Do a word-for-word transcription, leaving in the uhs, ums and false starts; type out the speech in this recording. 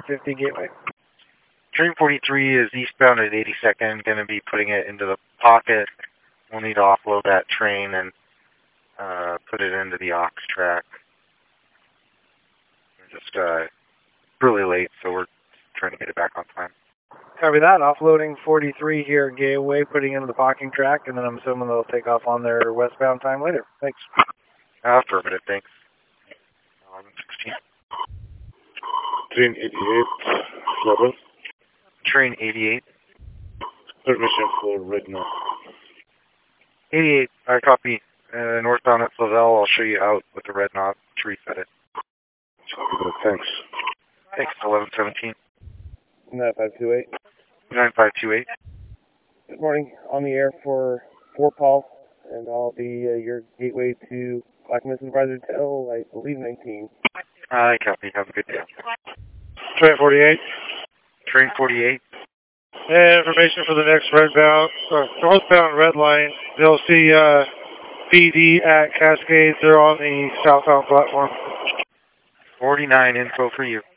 fifty Gateway. Train forty-three is eastbound at eighty-second, going to be putting it into the pocket. We'll need to offload that train and uh, put it into the aux track. We're just uh, really late, so we're trying to get it back on time. Copy that. Offloading forty-three here at Gateway, putting into the parking track, and then I'm assuming they'll take off on their westbound time later. Thanks. Affirmative, thanks. eleven sixteen. Train eighty-eight, level. Train eighty-eight. Permission for right now. eighty-eight, I copy. Uh, northbound at Flavel, I'll show you out with the red knob to reset it. Thanks. Thanks, eleven seventeen. nine five two eight. nine five two eight. Good morning. On the air for Fort Paul, and I'll be uh, your gateway to Black Mesa Supervisor till, I believe, nineteen. I copy. Have a good day. Train forty-eight. Train forty-eight. And information for the next redbound, or northbound red line. They'll see uh, P D at Cascade. They're on the southbound platform. forty-nine info for you.